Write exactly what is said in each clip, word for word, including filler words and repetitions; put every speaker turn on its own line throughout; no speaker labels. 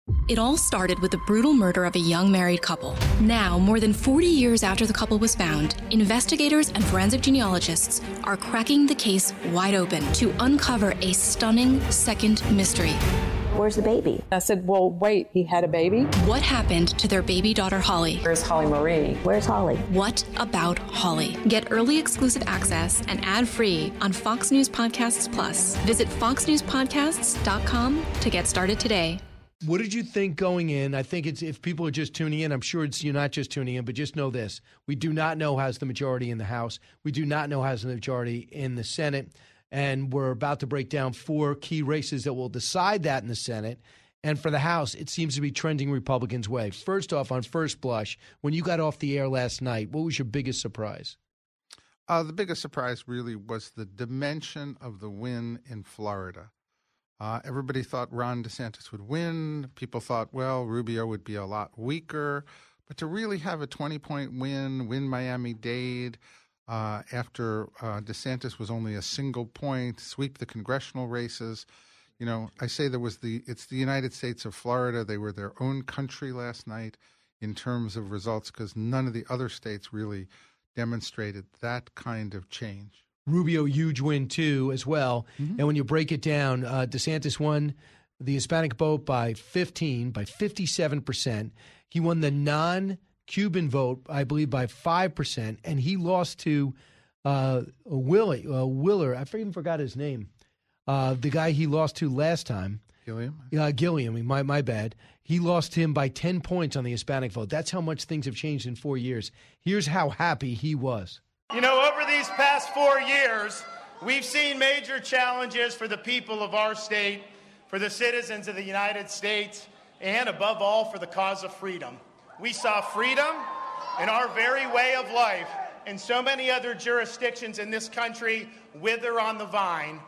It all started with the brutal murder of a young married couple. Now, more than forty years after the couple was found, investigators and forensic genealogists are cracking the case wide open to uncover a stunning second mystery.
Where's the baby?
I said, well, wait, he had a baby?
What happened to their baby daughter, Holly?
Where's Holly Marie?
Where's Holly?
What about Holly? Get early exclusive access and ad-free on Fox News Podcasts Plus. Visit fox news podcasts dot com to get started today.
What did you think going in? I think it's if people are just tuning in, I'm sure it's you're not just tuning in, but just know this. We do not know who has the majority in the House. We do not know who has the majority in the Senate. And we're about to break down four key races that will decide that in the Senate. And for the House, it seems to be trending Republicans' way. First off, on first blush, when you got off the air last night, what was your biggest surprise?
Uh, the biggest surprise really was the dimension of the win in Florida. Uh, everybody thought Ron DeSantis would win. People thought, well, Rubio would be a lot weaker. But to really have a twenty-point win, win Miami-Dade, uh, after uh, DeSantis was only a single point, sweep the congressional races. You know, I say there was the it's the United States of Florida. They were their own country last night in terms of results because none of the other states really demonstrated that kind of change.
Rubio, huge win, too, as well. Mm-hmm. And when you break it down, uh, DeSantis won the Hispanic vote by fifteen, by fifty-seven percent. He won the non-Cuban vote, I believe, by five percent. And he lost to uh, Willie, uh, Willer. I even forgot his name. Uh, the guy he lost to last time.
Gilliam?
Uh, Gilliam, my, my bad. He lost him by ten points on the Hispanic vote. That's how much things have changed in four years. Here's how happy he was.
You know, over these past four years, we've seen major challenges for the people of our state, for the citizens of the United States, and above all, for the cause of freedom. We saw freedom in our very way of life, and so many other jurisdictions in this country wither on the vine.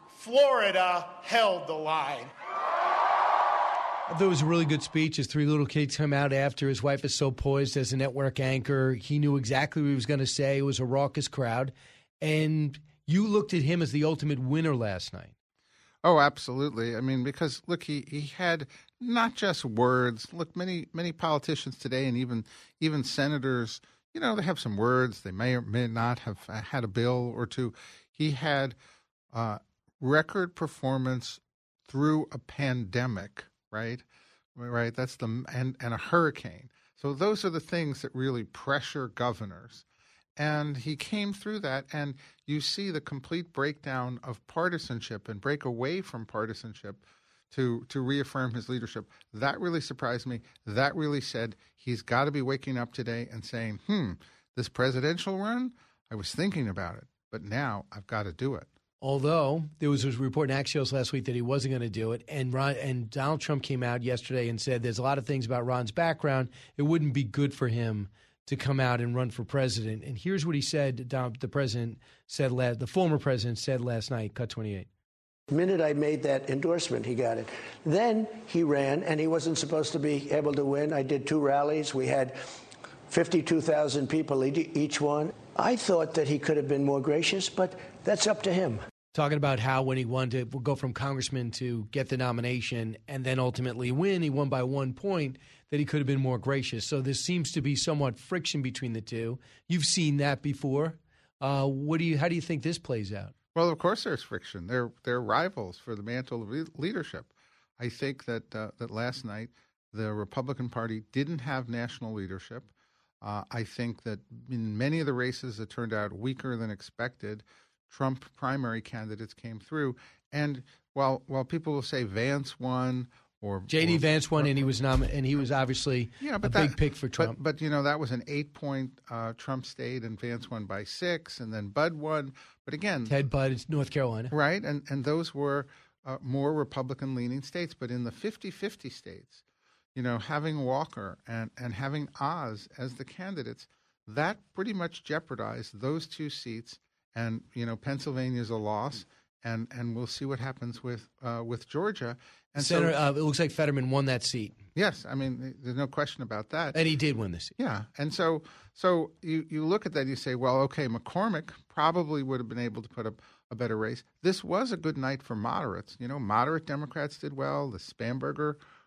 Florida held the line.
I thought it was a really good speech. His three little kids come out after. His wife is so poised as a network anchor. He knew exactly what he was going to say. It was a raucous crowd. And you looked at him as the ultimate winner last night.
Oh, absolutely. I mean, because, look, he, he had not just words. Look, many many politicians today and even even senators, you know, they have some words. They may or may not have had a bill or two. He had uh, record performance through a pandemic. Right, right. That's the and and a hurricane. So those are the things that really pressure governors, and he came through that. And you see the complete breakdown of partisanship and break away from partisanship to to reaffirm his leadership. That really surprised me. That really said he's got to be waking up today and saying, "Hmm, this presidential run, I was thinking about it, but now I've got to do it."
Although there was a report in Axios last week that he wasn't going to do it, and Ron, and Donald Trump came out yesterday and said there's a lot of things about Ron's background. It wouldn't be good for him to come out and run for president. And here's what he said. The president said, last, the former president said last night. Cut twenty-eight.
The minute I made that endorsement, he got it. Then he ran, and he wasn't supposed to be able to win. I did two rallies. We had fifty-two thousand people each one. I thought that he could have been more gracious, but that's up to him.
Talking about how when he wanted to go from congressman to get the nomination and then ultimately win, he won by one point, that he could have been more gracious. So there seems to be somewhat friction between the two. You've seen that before. Uh, what do you? How do you think this plays out?
Well, of course there's friction. They're they're rivals for the mantle of leadership. I think that uh, that last night the Republican Party didn't have national leadership. Uh, I think that in many of the races it turned out weaker than expected. Trump primary candidates came through, and while while people will say Vance won or
J D.
or,
Vance won, or, and he was nom- and he was obviously yeah, but a that, big pick for Trump.
But, but you know that was an eight-point uh, Trump state, and Vance won by six, and then Bud won. But again,
Ted Budd, it's North Carolina,
right? And and those were uh, more Republican-leaning states. But in the fifty-fifty states, you know, having Walker and and having Oz as the candidates, that pretty much jeopardized those two seats. And, you know, Pennsylvania's a loss, and, and we'll see what happens with uh, with Georgia. And
Senator,
so,
uh, it looks like Fetterman won that seat.
Yes, I mean, there's no question about that.
And he did win the seat.
Yeah, and so so you, you look at that and you say, well, okay, McCormick probably would have been able to put up a better race. This was a good night for moderates. You know, moderate Democrats did well. The Spamberger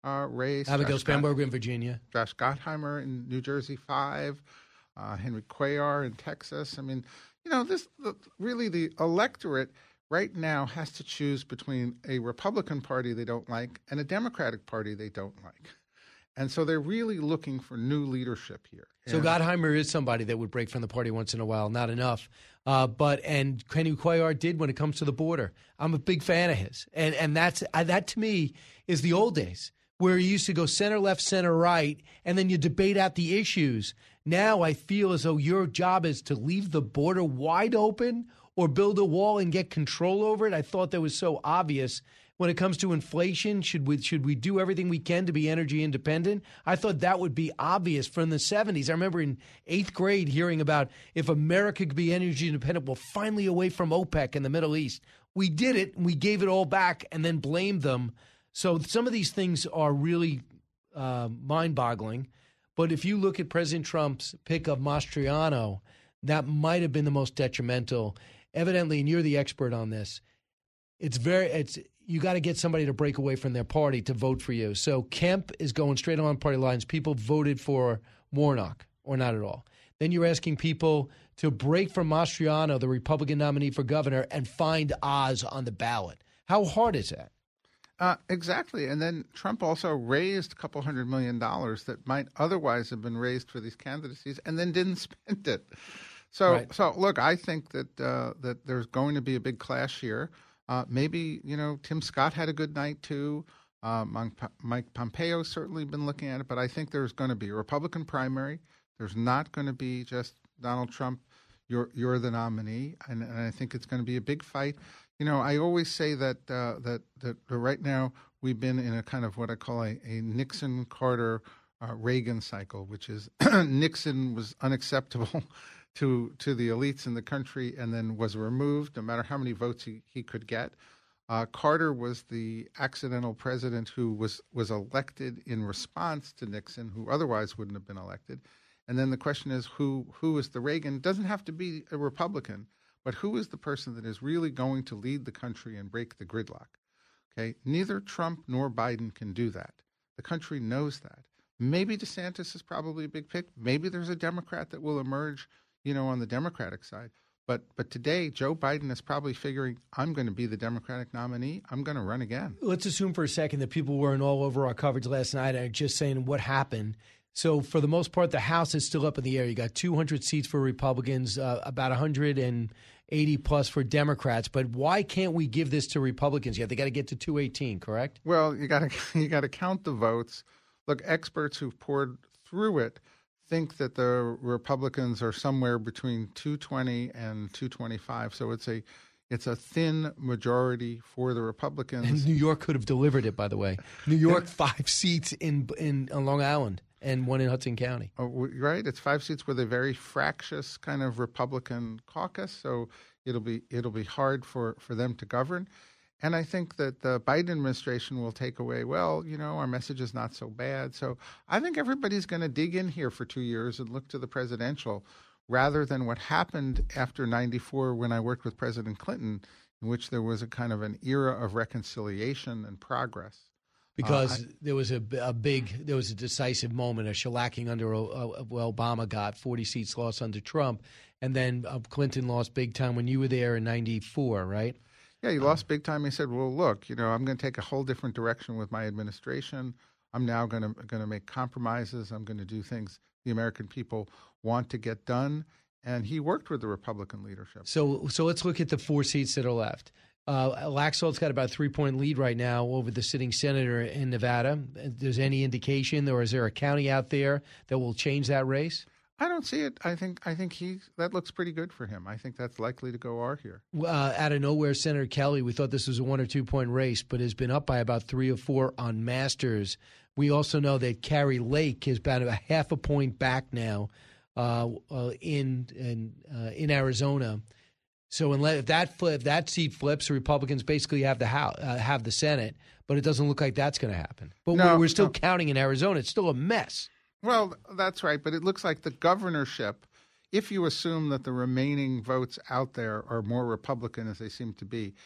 uh, race.
Abigail
Josh Gott-
Spanberger in Virginia.
Josh Gottheimer in New Jersey five, uh, Henry Cuellar in Texas. I mean, you know, this the, really the electorate right now has to choose between a Republican Party they don't like and a Democratic Party they don't like. And so they're really looking for new leadership here.
So
and,
Gottheimer is somebody that would break from the party once in a while, not enough. Uh, but and Henry Cuellar did when it comes to the border. I'm a big fan of his, and and that's uh, that to me is the old days where you used to go center left, center right, and then you debate out the issues. Now I feel as though your job is to leave the border wide open or build a wall and get control over it. I thought that was so obvious. When it comes to inflation, should we should we do everything we can to be energy independent? I thought that would be obvious from the seventies. I remember in eighth grade hearing about if America could be energy independent, we're finally away from OPEC in the Middle East. We did it, and we gave it all back and then blamed them. So some of these things are really uh, mind-boggling. But if you look at President Trump's pick of Mastriano, that might have been the most detrimental. Evidently, and you're the expert on this, it's very it's you got to get somebody to break away from their party to vote for you. So Kemp is going straight on party lines. People voted for Warnock or not at all. Then you're asking people to break from Mastriano, the Republican nominee for governor, and find Oz on the ballot. How hard is that?
Uh, exactly. And then Trump also raised a couple hundred million dollars that might otherwise have been raised for these candidacies and then didn't spend it. So,
Right.
so look, I think that uh, that there's going to be a big clash here. Uh, maybe, you know, Tim Scott had a good night, too. Uh, Mike Pompeo's certainly been looking at it. But I think there's going to be a Republican primary. There's not going to be just Donald Trump, you're, you're the nominee. And, and I think it's going to be a big fight. You know, I always say that, uh, that, that right now we've been in a kind of what I call a, a Nixon, Carter, uh, Reagan cycle, which is Nixon was unacceptable to to the elites in the country and then was removed no matter how many votes he, he could get. Uh, Carter was the accidental president who was, was elected in response to Nixon, who otherwise wouldn't have been elected. And then the question is, who who is the Reagan? It doesn't have to be a Republican, but who is the person that is really going to lead the country and break the gridlock? Okay, neither Trump nor Biden can do that. The country knows that. Maybe DeSantis is probably a big pick. Maybe there's a Democrat that will emerge, you know, on the Democratic side. But but today, Joe Biden is probably figuring, I'm going to be the Democratic nominee. I'm going to run again.
Let's assume for a second that people weren't all over our coverage last night and are just saying what happened. So for the most part, the House is still up in the air. You got two hundred seats for Republicans, uh, about one hundred eighty plus for Democrats. But why can't we give this to Republicans yet? They got to get to two eighteen, correct?
Well, you got to you got to count the votes. Look, experts who've poured through it think that the Republicans are somewhere between two twenty and two twenty-five. So it's a it's a thin majority for the Republicans.
And New York could have delivered it, by the way. New York, five seats in in on Long Island and one in Hudson County.
Oh, right, it's five seats with a very fractious kind of Republican caucus. So it'll be it'll be hard for, for them to govern. And I think that the Biden administration will take away, well, you know, our message is not so bad. So I think everybody's going to dig in here for two years and look to the presidential rather than what happened after ninety-four when I worked with President Clinton, in which there was a kind of an era of reconciliation and progress.
Because
uh, I,
there was a, a big, there was a decisive moment, a shellacking under uh, well, Obama got forty seats lost under Trump. And then uh, Clinton lost big time when you were there in ninety-four, right?
Yeah, he lost big time. He said, well, look, you know, I'm going to take a whole different direction with my administration. I'm now going to going to make compromises. I'm going to do things the American people want to get done. And he worked with the Republican leadership.
So so let's look at the four seats that are left. Uh, Laxalt's got about a three-point lead right now over the sitting senator in Nevada. Is there any indication, or is there a county out there that will change that race?
I don't see it. I think I think he that looks pretty good for him. I think that's likely to go our here.
Uh, out of nowhere, Senator Kelly, we thought this was a one or two point race, but has been up by about three or four on Masters. We also know that Carrie Lake is about a half a point back now uh, uh, in in, uh, in Arizona. So unless if that flip, if that seat flips, the Republicans basically have the house, uh, have the Senate, but it doesn't look like that's going to happen. But
no,
we're, we're still
no.
counting in Arizona. It's still a mess.
Well, that's right. But it looks like the governorship, if you assume that the remaining votes out there are more Republican as they seem to be,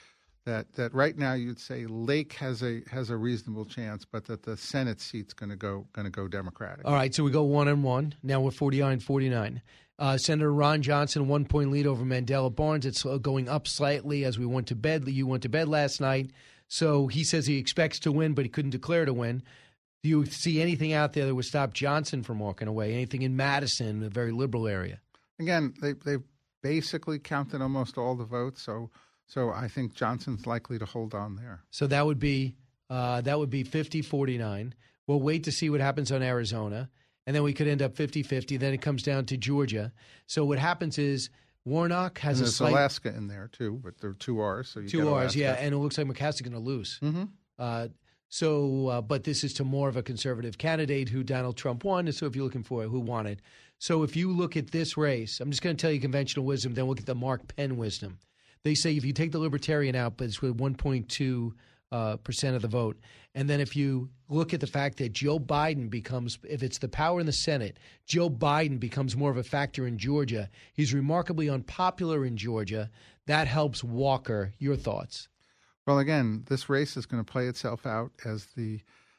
that that right now you'd say Lake has a has a reasonable chance, but that the Senate seat's going to go going to go Democratic.
All right, so we go one and one. Now we're forty-nine forty-nine. Uh, Senator Ron Johnson, one point lead over Mandela Barnes. It's going up slightly as we went to bed. You went to bed last night, so he says he expects to win, but he couldn't declare to win. Do you see anything out there that would stop Johnson from walking away? Anything in Madison, a very liberal area?
Again, they they've basically counted almost all the votes, so so I think Johnson's likely to hold on there.
So that would be uh, that would be fifty forty-nine. We'll wait to see what happens on Arizona. And then we could end up fifty-fifty. Then it comes down to Georgia. So what happens is Warnock has
and
a
there's
slight...
Alaska in there, too, but there are two R's. So you
two
get
R's,
Alaska.
yeah. And it looks like McCaskey's going to lose.
Mm-hmm.
Uh, so, uh, but this is to more of a conservative candidate who Donald Trump won. So if you're looking for who wanted. So if you look at this race, I'm just going to tell you conventional wisdom, then we'll get the Mark Penn wisdom. They say if you take the Libertarian out, but it's with one point two uh, percent of the vote. And then if you look at the fact that Joe Biden becomes, if it's the power in the Senate, Joe Biden becomes more of a factor in Georgia. He's remarkably unpopular in Georgia. That helps Walker. Your thoughts?
Well, again, this race is going to play itself out as the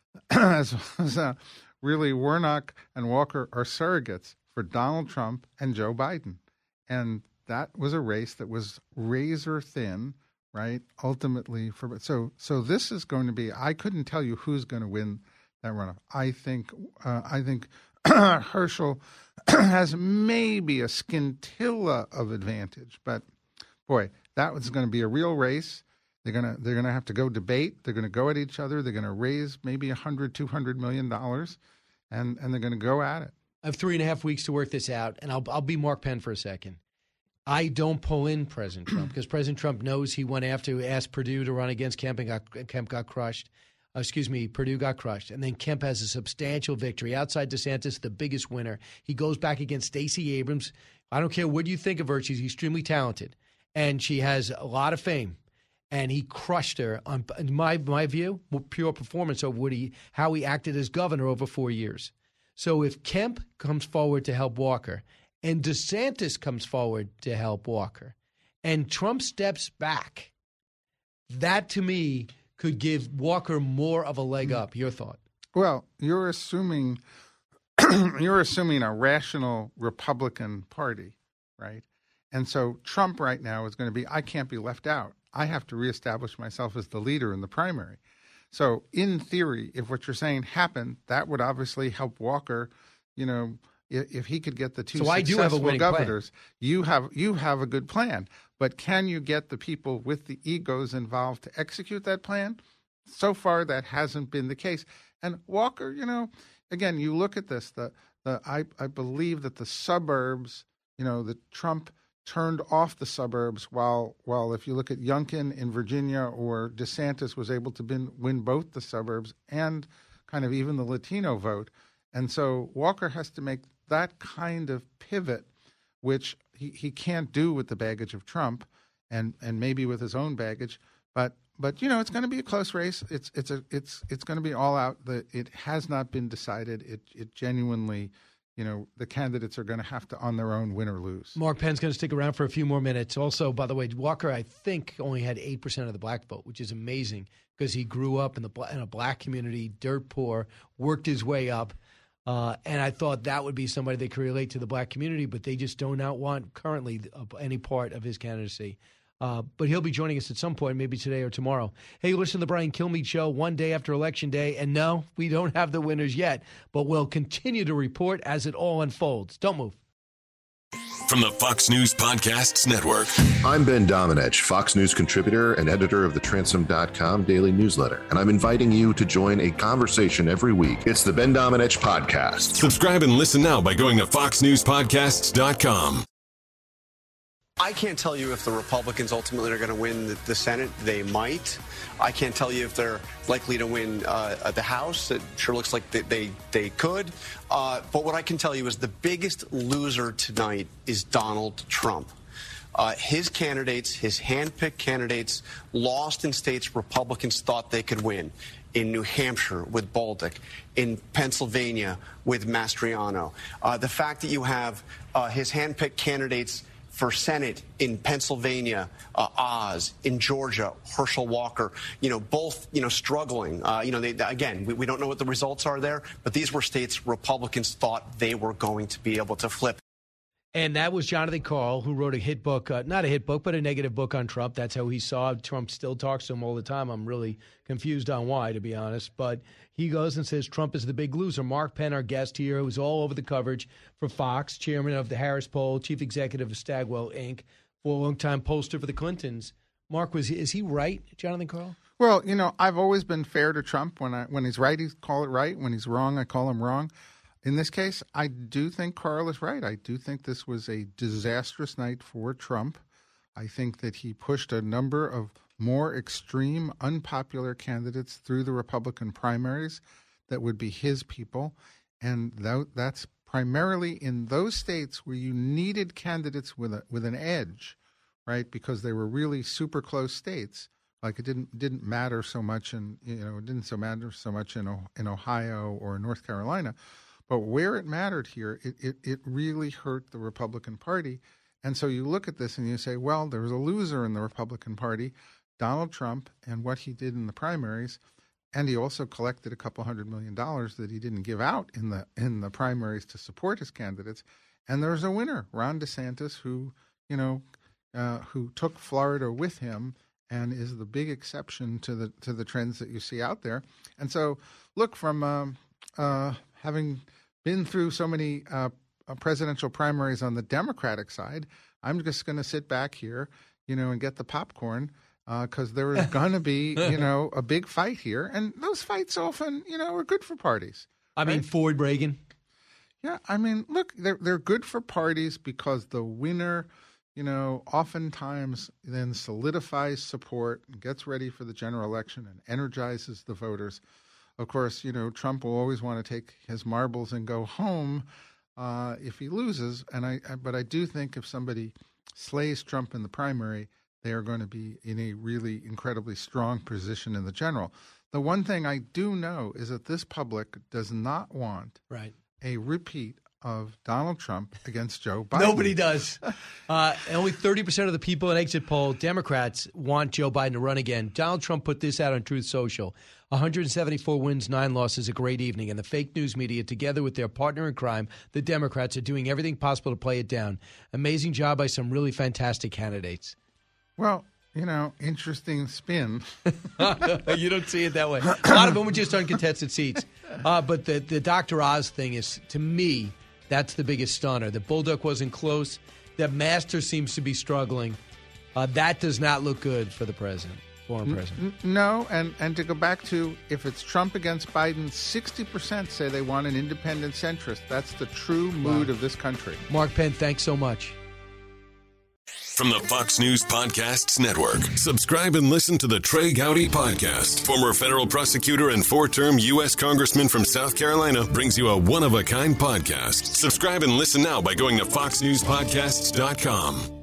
as, as uh, really Warnock and Walker are surrogates for Donald Trump and Joe Biden. And that was a race that was razor thin, right? Ultimately, for so so this is going to be. I couldn't tell you who's going to win that runoff. I think uh, I think Herschel has maybe a scintilla of advantage, but boy, that was going to be a real race. They're gonna they're gonna have to go debate. They're gonna go at each other. They're gonna raise maybe a hundred, two hundred million dollars, and and they're gonna go at it.
I have three and a half weeks to work this out, and I'll I'll be Mark Penn for a second. I don't pull in President Trump because President Trump knows he went after, asked Perdue to run against Kemp and got, Kemp got crushed. Uh, excuse me, Perdue got crushed. And then Kemp has a substantial victory. Outside DeSantis, the biggest winner. He goes back against Stacey Abrams. I don't care what you think of her. She's extremely talented. And she has a lot of fame. And he crushed her, on in my, my view, pure performance over what he, how he acted as governor over four years. So if Kemp comes forward to help Walker, and DeSantis comes forward to help Walker, and Trump steps back, that to me could give Walker more of a leg up. Your thought?
Well, you're assuming you're assuming a rational Republican Party, right? And so Trump right now is going to be, I can't be left out. I have to reestablish myself as the leader in the primary. So in theory, if what you're saying happened, that would obviously help Walker, you know, if, if he could get the two
so I do have a winning
governors,
plan.
you have you have a good plan. But can you get the people with the egos involved to execute that plan? So far, that hasn't been the case. And Walker, you know, again, you look at this, the the I, I believe that the suburbs, you know, that Trump turned off the suburbs while, while if you look at Youngkin in Virginia or DeSantis was able to bin, win both the suburbs and kind of even the Latino vote. And so Walker has to make that kind of pivot, which he, he can't do with the baggage of Trump and, and maybe with his own baggage. But, but you know, it's going to be a close race. It's it's a it's it's going to be all out. The, it has not been decided. It it genuinely, you know, the candidates are going to have to on their own win or lose.
Mark Penn's going to stick around for a few more minutes. Also, by the way, Walker, I think, only had eight percent of the black vote, which is amazing because he grew up in the in a black community, dirt poor, worked his way up. Uh, and I thought that would be somebody that could relate to the black community, but they just do not want currently any part of his candidacy. Uh, but he'll be joining us at some point, maybe today or tomorrow. Hey, listen to the Brian Kilmeade Show one day after Election Day. And no, we don't have the winners yet, but we'll continue to report as it all unfolds. Don't move.
From the Fox News Podcasts Network.
I'm Ben Domenech, Fox News contributor and editor of the Transom dot com daily newsletter, and I'm inviting you to join a conversation every week. It's the Ben Domenech Podcast.
Subscribe and listen now by going to fox news podcasts dot com.
I can't tell you if the Republicans ultimately are going to win the, the Senate. They might. I can't tell you if they're likely to win uh, the House. It sure looks like they they, they could. Uh, but what I can tell you is the biggest loser tonight is Donald Trump. Uh, his candidates, his hand-picked candidates, lost in states Republicans thought they could win. In New Hampshire with Bolduc, in Pennsylvania with Mastriano. Uh, the fact that you have uh, his hand-picked candidates for Senate in Pennsylvania, uh, Oz, in Georgia, Herschel Walker, you know, both, you know, struggling. Uh, you know, they, again, we, we don't know what the results are there, but these were states Republicans thought they were going to be able to flip.
And that was Jonathan Karl, who wrote a hit book, uh, not a hit book, but a negative book on Trump. That's how he saw Trump. Still talks to him all the time. I'm really confused on why, to be honest. But he goes and says Trump is the big loser. Mark Penn, our guest here, who's all over the coverage for Fox, chairman of the Harris Poll, chief executive of Stagwell, Incorporated, for a long time pollster for the Clintons. Mark, was is he right, Jonathan Karl?
Well, you know, I've always been fair to Trump. When I when he's right, I call it right. When he's wrong, I call him wrong. In this case, I do think Karl is right. I do think this was a disastrous night for Trump. I think that he pushed a number of more extreme, unpopular candidates through the Republican primaries that would be his people. And that, that's primarily in those states where you needed candidates with a, with an edge, right? Because they were really super close states. Like it didn't didn't matter so much in, you know, it didn't so matter so much in in Ohio or North Carolina. But where it mattered here, it, it, it really hurt the Republican Party. And so you look at this and you say, well, there was a loser in the Republican Party, Donald Trump, and what he did in the primaries. And he also collected a couple hundred million dollars that he didn't give out in the in the primaries to support his candidates. And there's a winner, Ron DeSantis, who, you know, uh, who took Florida with him and is the big exception to the to the trends that you see out there. And so, look, from um, uh, having been through so many uh, presidential primaries on the Democratic side, I'm just going to sit back here, you know, and get the popcorn because uh, there is going to be, you know, a big fight here. And those fights often, you know, are good for parties.
I right? mean, Ford, Reagan.
Yeah, I mean, look, they're, they're good for parties because the winner, you know, oftentimes then solidifies support and gets ready for the general election and energizes the voters. Of course, you know, Trump will always want to take his marbles and go home uh, if he loses. And I, I, but I do think if somebody slays Trump in the primary, they are going to be in a really incredibly strong position in the general. The one thing I do know is that this public does not want
right.
a repeat of Donald Trump against Joe Biden.
Nobody does. Uh, only thirty percent of the people in exit poll, Democrats, want Joe Biden to run again. Donald Trump put this out on Truth Social. one hundred seventy-four wins, nine losses, a great evening. And the fake news media, together with their partner in crime, the Democrats, are doing everything possible to play it down. Amazing job by some really fantastic candidates.
Well, you know, interesting spin.
You don't see it that way. A lot of them were just uncontested seats. Uh, but the, the Doctor Oz thing is, to me, that's the biggest stunner. The Bulldog wasn't close. The Master seems to be struggling. Uh, that does not look good for the president, former president.
No, and, and to go back to, if it's Trump against Biden, sixty percent say they want an independent centrist. That's the true mood wow. of this country.
Mark Penn, thanks so much.
From the Fox News Podcasts Network, subscribe and listen to the Trey Gowdy Podcast. Former federal prosecutor and four-term U S congressman from South Carolina brings you a one-of-a-kind podcast. Subscribe and listen now by going to fox news podcasts dot com.